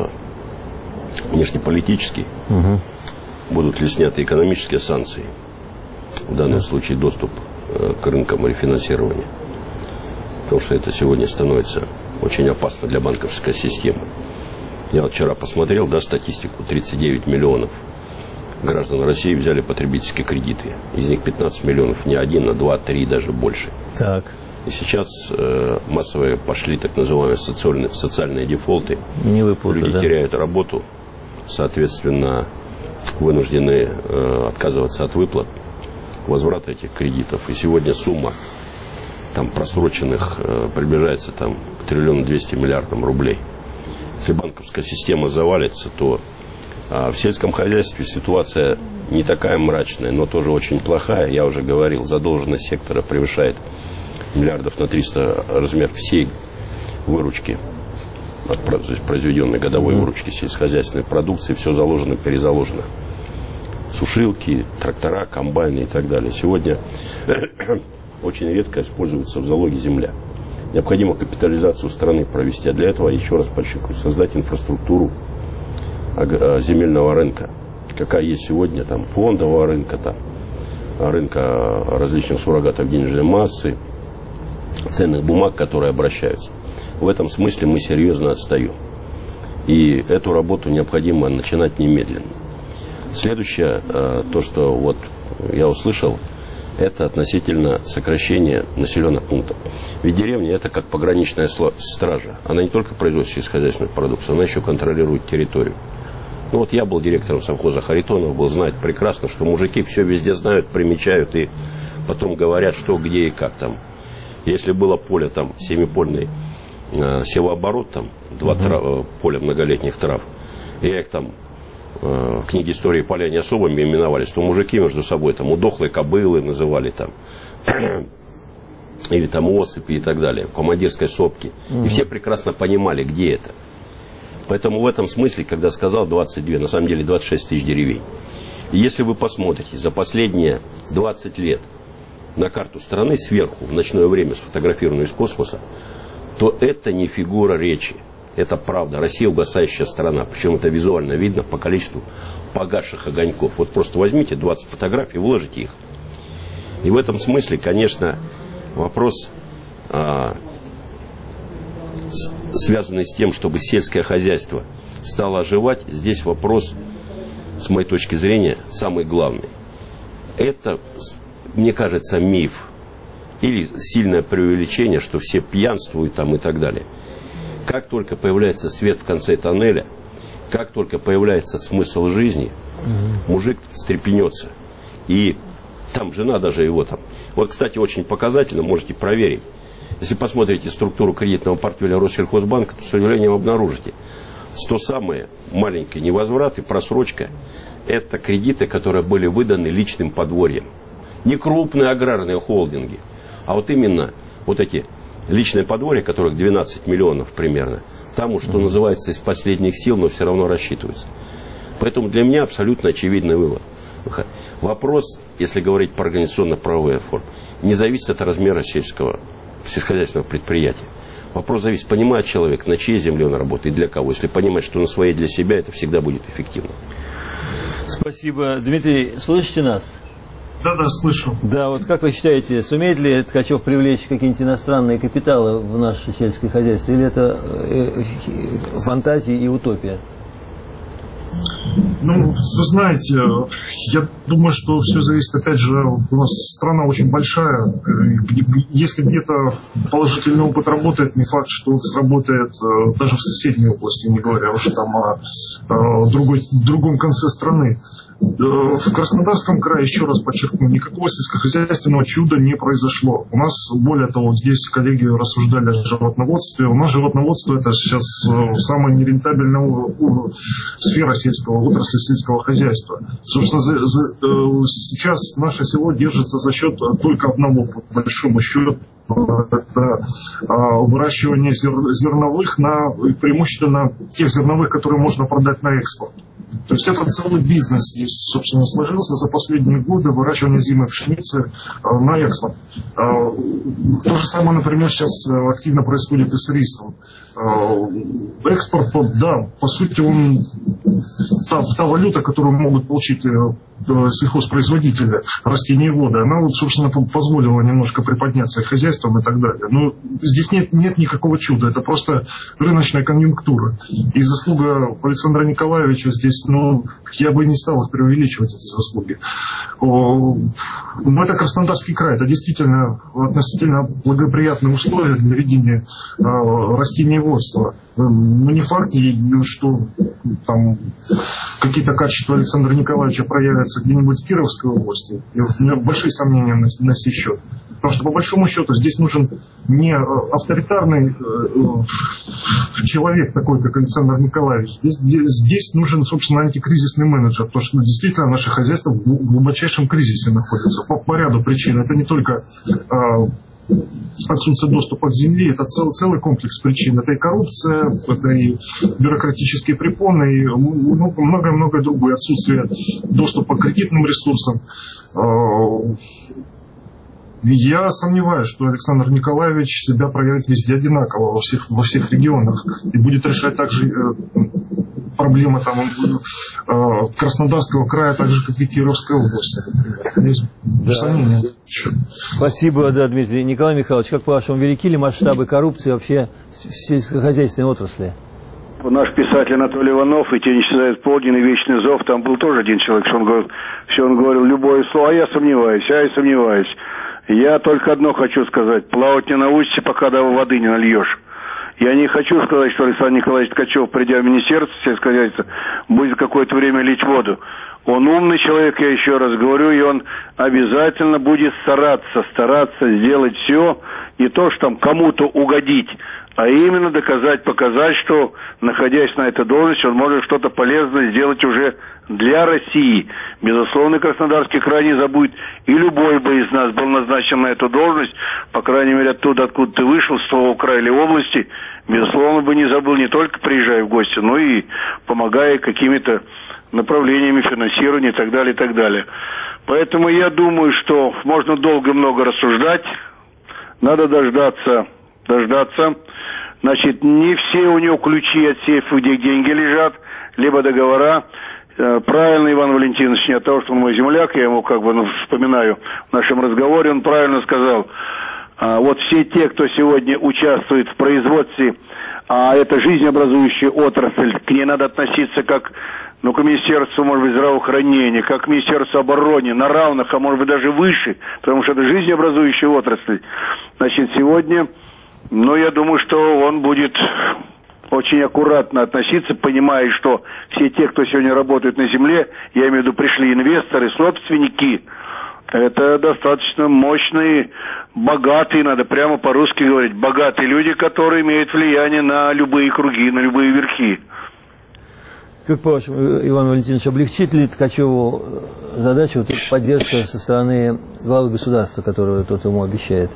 внешнеполитический, будут ли сняты экономические санкции, в данном случае доступ к рынкам рефинансирования, потому что это сегодня становится очень опасно для банковской системы. Я вот вчера посмотрел, статистику, 39 миллионов граждан России взяли потребительские кредиты. Из них 15 миллионов не один, а 2, 3, даже больше. Так. И сейчас массовые пошли так называемые социальные дефолты. Люди теряют работу, соответственно, вынуждены отказываться от выплат, возврата этих кредитов. И сегодня сумма там просроченных приближается там, к 1 200 миллиардам рублей. Если банковская система завалится, то в сельском хозяйстве ситуация не такая мрачная, но тоже очень плохая. Я уже говорил, задолженность сектора превышает миллиардов на 300 размер всей выручки, от произведенной годовой выручки сельскохозяйственной продукции. Все заложено, перезаложено. Сушилки, трактора, комбайны и так далее. Сегодня очень редко используется в залоге земля. Необходимо капитализацию страны провести. А для этого, еще раз подчеркиваю, создать инфраструктуру земельного рынка. Какая есть сегодня, там, фондового рынка, там, рынка различных суррогатов денежной массы, ценных бумаг, которые обращаются. В этом смысле мы серьезно отстаем. И эту работу необходимо начинать немедленно. Следующее, то, что вот я услышал, это относительно сокращения населенных пунктов. Ведь деревня – это как пограничная стража. Она не только производит сельскохозяйственную продукцию, она еще контролирует территорию. Ну вот я был директором совхоза Харитонов, знает прекрасно, что мужики все везде знают, примечают и потом говорят, что, где и как там. Если было поле там, семипольный севооборот, там, 2 поля многолетних трав, и я их там в книге истории поля не особыми именовались, то мужики между собой там удохлые кобылы называли там, или там осыпи и так далее, командирской сопки. И все прекрасно понимали, где это. Поэтому в этом смысле, когда сказал 22, на самом деле 26 тысяч деревень. И если вы посмотрите за последние 20 лет на карту страны сверху, в ночное время сфотографированную из космоса, то это не фигура речи. Это правда. Россия угасающая страна. Причем это визуально видно по количеству погасших огоньков. Вот просто возьмите 20 фотографий и выложите их. И в этом смысле, конечно, вопрос, связанный с тем, чтобы сельское хозяйство стало оживать, здесь вопрос, с моей точки зрения, самый главный. Это, мне кажется, миф. Или сильное преувеличение, что все пьянствуют там и так далее. Как только появляется свет в конце тоннеля, как только появляется смысл жизни, мужик встрепенется. И там жена даже его там. Вот, кстати, очень показательно, можете проверить. Если посмотрите структуру кредитного портфеля Россельхозбанка, то с удивлением обнаружите, что самые маленькие невозвраты, просрочка, это кредиты, которые были выданы личным подворьем. Не крупные аграрные холдинги, а вот именно вот эти личные подворья, которых 12 миллионов примерно, там, что называется, из последних сил, но все равно рассчитываются. Поэтому для меня абсолютно очевидный вывод. Вопрос, если говорить про организационно-правовые формы, не зависит от размера сельскохозяйственного предприятия. Вопрос зависит, понимает человек, на чьей земле он работает и для кого. Если понимать, что на своей для себя, это всегда будет эффективно. Спасибо. Дмитрий, слышите нас? Да, слышу. Да, вот как вы считаете, сумеет ли Ткачев привлечь какие-нибудь иностранные капиталы в наше сельское хозяйство? Или это фантазия и утопия? Ну, вы знаете, я думаю, что все зависит, опять же, у нас страна очень большая. Если где-то положительный опыт работает, не факт, что сработает даже в соседней области, не говоря уже там о другом конце страны. В Краснодарском крае, еще раз подчеркну, никакого сельскохозяйственного чуда не произошло. У нас, более того, здесь коллеги рассуждали о животноводстве. У нас животноводство – это сейчас самая нерентабельная сфера отрасли сельского хозяйства. Собственно, сейчас наше село держится за счет только одного, по большому счету, это выращивание зерновых, преимущественно тех зерновых, которые можно продать на экспорт. То есть это целый бизнес здесь, собственно, сложился за последние годы, выращивание зимой пшеницы на экспорт. То же самое, например, сейчас активно происходит и с рисом. Экспорт, да, по сути, он та валюта, которую могут получить сельхозпроизводители растениеводы, она вот, собственно, позволила немножко приподняться их хозяйством и так далее. Но здесь нет никакого чуда, это просто рыночная конъюнктура. И заслуга Александра Николаевича здесь, я бы не стал преувеличивать эти заслуги. Но это Краснодарский край, это действительно относительно благоприятные условия для ведения растениеводства. Не факт, что там какие-то качества Александра Николаевича проявятся где-нибудь в Кировской области. И у меня большие сомнения на сей счет. Потому что, по большому счету, здесь нужен не авторитарный человек такой, как Александр Николаевич. Здесь нужен, собственно, антикризисный менеджер. Потому что действительно наше хозяйство в глубочайшем кризисе находится. По ряду причин. Это не только отсутствие доступа к земле, это целый комплекс причин. Это и коррупция, это и бюрократические препоны, и многое-многое другое. Отсутствие доступа к кредитным ресурсам. Я сомневаюсь, что Александр Николаевич себя проявит везде одинаково, во всех регионах, и будет решать также проблемы Краснодарского края, так же, как и Кировской области. Есть сомнения. Спасибо, Дмитрий. Николай Михайлович, как по-вашему, велики ли масштабы коррупции вообще в сельскохозяйственной отрасли? Наш писатель Анатолий Иванов и «Тень исчезает полдень» и «Вечный зов», там был тоже один человек, что он говорил любое слово, я сомневаюсь. Я только одно хочу сказать: плавать не научишься, пока до воды не нальешь. Я не хочу сказать, что Александр Николаевич Ткачев, придя в Министерство сельского хозяйства, будет какое-то время лить воду. Он умный человек, я еще раз говорю, и он обязательно будет стараться сделать все, не то, что там кому-то угодить, а именно показать, что, находясь на этой должности, он может что-то полезное сделать уже для России. Безусловно, Краснодарский край не забудет, и любой бы из нас был назначен на эту должность, по крайней мере, оттуда, откуда ты вышел, с того края или области, безусловно, бы не забыл, не только приезжая в гости, но и помогая какими-то направлениями финансирования и так далее, и так далее. Поэтому я думаю, что можно долго и много рассуждать, надо дождаться. Значит, не все у него ключи от сейфа, где деньги лежат, либо договора. Правильно Иван Валентинович, не от того, что он мой земляк, я ему вспоминаю в нашем разговоре, он правильно сказал: вот все те, кто сегодня участвует в производстве, а это жизнеобразующая отрасль, к ней надо относиться как к Министерству, может быть, здравоохранения, как к Министерству обороны, на равных, а может быть даже выше, потому что это жизнеобразующая отрасль. Значит, сегодня, я думаю, что он будет очень аккуратно относиться, понимая, что все те, кто сегодня работает на земле, я имею в виду, пришли инвесторы, собственники, это достаточно мощные, богатые, надо прямо по-русски говорить, богатые люди, которые имеют влияние на любые круги, на любые верхи. Как по-вашему, Иван Валентинович, облегчит ли Ткачеву задачу поддержка со стороны главы государства, которую тот ему обещает?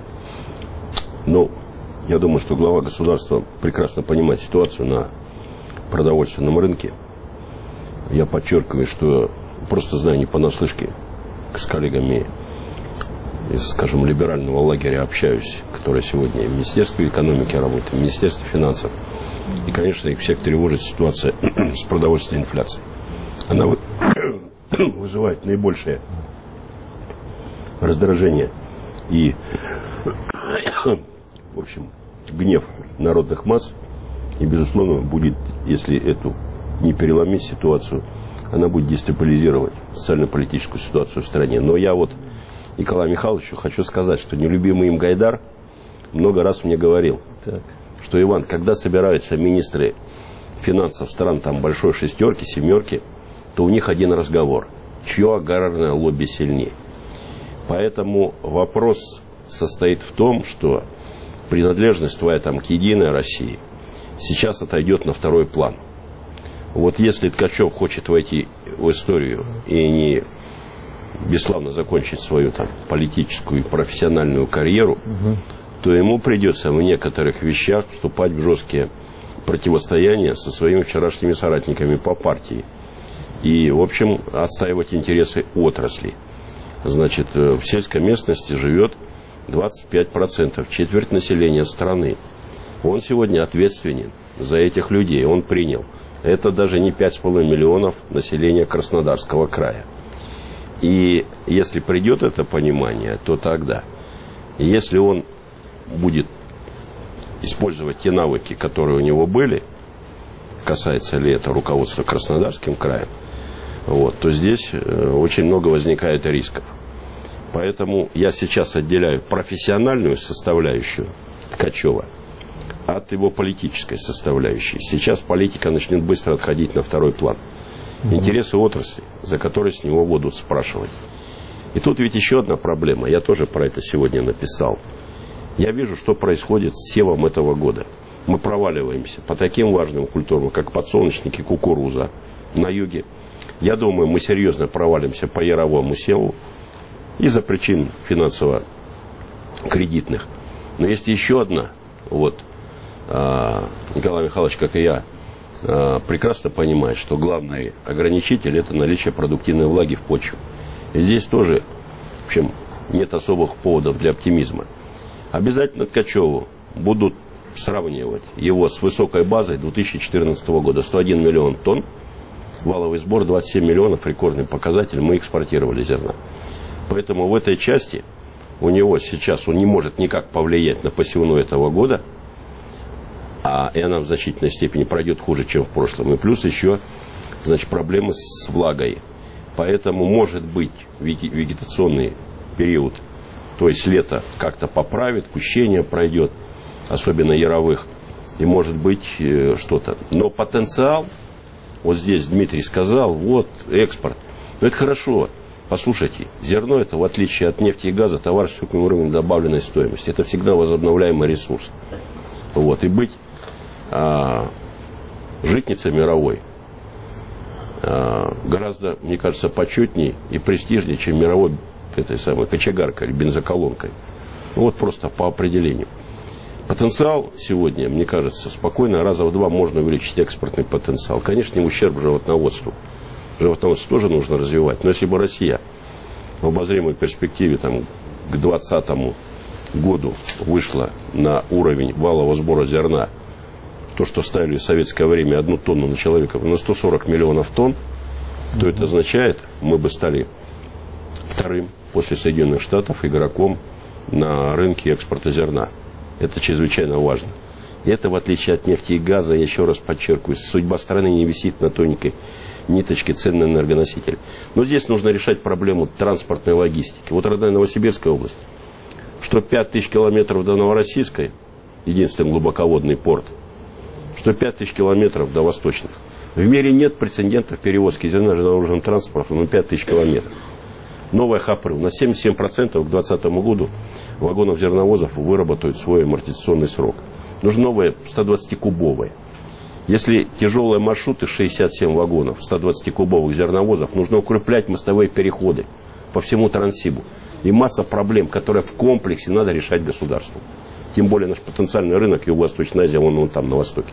Я думаю, что глава государства прекрасно понимает ситуацию на продовольственном рынке. Я подчеркиваю, что просто знаю не понаслышке, с коллегами из, скажем, либерального лагеря общаюсь, которые сегодня в Министерстве экономики работают, в Министерстве финансов. И, конечно, их всех тревожит ситуация с продовольственной инфляцией. Она вызывает наибольшее раздражение и, в общем, гнев народных масс. И, безусловно, будет, если эту не переломить ситуацию, она будет дестабилизировать социально-политическую ситуацию в стране. Но я Николаю Михайловичу хочу сказать, что нелюбимый им Гайдар много раз мне говорил, что, Иван, когда собираются министры финансов стран большой шестерки, семерки, то у них один разговор: чье аграрное лобби сильнее. Поэтому вопрос состоит в том, что принадлежность твоя к Единой России сейчас отойдет на второй план. Если Ткачев хочет войти в историю и не бесславно закончить свою политическую и профессиональную карьеру, то ему придется в некоторых вещах вступать в жесткие противостояния со своими вчерашними соратниками по партии. и, в общем, отстаивать интересы отрасли. Значит, в сельской местности живет 25%, четверть населения страны. Он сегодня ответственен за этих людей, он принял. Это даже не 5,5 миллионов населения Краснодарского края. И если придет это понимание, то тогда, если он будет использовать те навыки, которые у него были, касается ли это руководства Краснодарским краем, вот, то здесь очень много возникает рисков. Поэтому я сейчас отделяю профессиональную составляющую Ткачева от его политической составляющей. Сейчас политика начнет быстро отходить на второй план. Интересы отрасли, за которые с него будут спрашивать. И тут ведь еще одна проблема. Я тоже про это сегодня написал. Я вижу, что происходит с севом этого года. Мы проваливаемся по таким важным культурам, как подсолнечники, кукуруза на юге. Я думаю, мы серьезно провалимся по яровому севу из-за причин финансово-кредитных. Но есть еще одна. Вот, Николай Михайлович, как и я, прекрасно понимает, что главный ограничитель – это наличие продуктивной влаги в почве. И здесь тоже, в общем, нет особых поводов для оптимизма. Обязательно Ткачеву будут сравнивать его с высокой базой 2014 года. 101 миллион тонн, валовый сбор 27 миллионов, рекордный показатель, мы экспортировали зерна. Поэтому в этой части у него сейчас, он не может никак повлиять на посевную этого года, и она в значительной степени пройдет хуже, чем в прошлом. И плюс еще, значит, проблемы с влагой. Поэтому, может быть, вегетационный период, то есть лето, как-то поправит, кущение пройдет, особенно яровых, и может быть что-то. Но потенциал, вот здесь Дмитрий сказал, вот экспорт. Но это хорошо. Послушайте, зерно это, в отличие от нефти и газа, товар с высоким уровнем добавленной стоимости. Это всегда возобновляемый ресурс. Вот. И быть житницей мировой гораздо, мне кажется, почетнее и престижнее, чем мировой этой самой кочегаркой или бензоколонкой. Ну, вот просто по определению. Потенциал сегодня, мне кажется, спокойно раза в 2 можно увеличить экспортный потенциал. Конечно, не ущерб животноводству. Животноводство тоже нужно развивать. Но если бы Россия в обозримой перспективе там, к 2020 году вышла на уровень валового сбора зерна, то, что ставили в советское время 1 тонну на человека на 140 миллионов тонн, то это означает, мы бы стали вторым после Соединенных Штатов игроком на рынке экспорта зерна. Это чрезвычайно важно. И это, в отличие от нефти и газа, я еще раз подчеркиваю, судьба страны не висит на тоненькой ниточке, ценный энергоноситель. Но здесь нужно решать проблему транспортной логистики. Вот родная Новосибирская область, что 5000 километров до Новороссийской, единственный глубоководный порт, что 5000 километров до Восточных. В мире нет прецедентов перевозки зерна железнодорожным транспортом на 5000 километров. Новая ХАПРЫ. На 77% к 2020 году вагонов зерновозов выработают свой амортизационный срок. Нужны новые 120-кубовые. Если тяжелые маршруты 67 вагонов, 120-кубовых зерновозов, нужно укреплять мостовые переходы по всему Транссибу. И масса проблем, которые в комплексе надо решать государству. Тем более наш потенциальный рынок Юго-Восточная Азия, вон там, на востоке.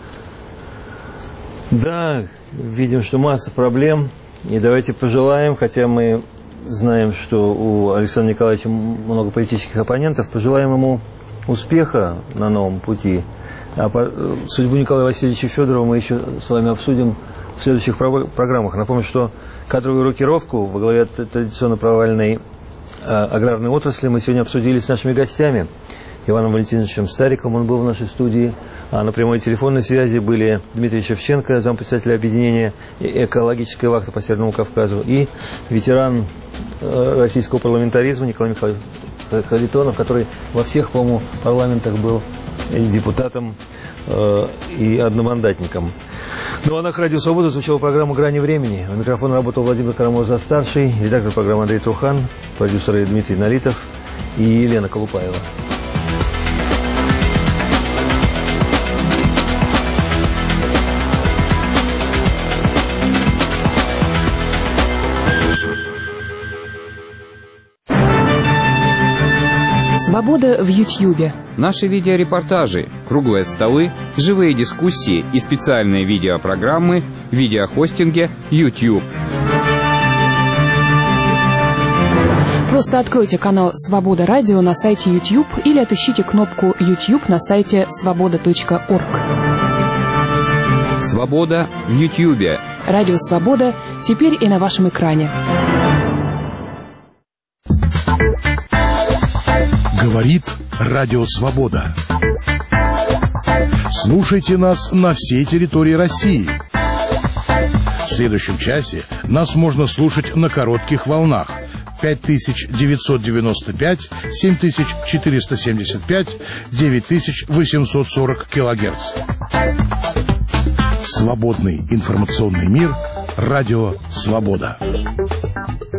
Да, видим, что масса проблем. И давайте пожелаем, хотя мы знаем, что у Александра Николаевича много политических оппонентов, пожелаем ему успеха на новом пути. А судьбу Николая Васильевича Федорова мы еще с вами обсудим в следующих программах. Напомню, что кадровую рокировку во главе традиционно провальной аграрной отрасли мы сегодня обсудили с нашими гостями. Иваном Валентиновичем Стариковым, он был в нашей студии. А на прямой телефонной связи были Дмитрий Шевченко, зампредседателя объединения «Экологическая вахта по Северному Кавказу», и ветеран российского парламентаризма Николай Михайлович Харитонов, который во всех, по-моему, парламентах был депутатом и одномандатником. Ну а на Радио Свобода звучала программа «Грани времени». У микрофона работал Владимир Карамурза-старший, редактор программы Андрей Трухан, продюсеры Дмитрий Налитов и Елена Колупаева. Свобода в Ютьюбе. Наши видеорепортажи, круглые столы, живые дискуссии и специальные видеопрограммы в видеохостинге YouTube. Просто откройте канал «Свобода Радио» на сайте YouTube или отыщите кнопку YouTube на сайте svoboda.org. Свобода в Ютьюбе. Радио «Свобода» теперь и на вашем экране. Говорит Радио Свобода. Слушайте нас на всей территории России. В следующем часе нас можно слушать на коротких волнах 5995, 7475, 9840 килогерц. Свободный информационный мир. Радио Свобода.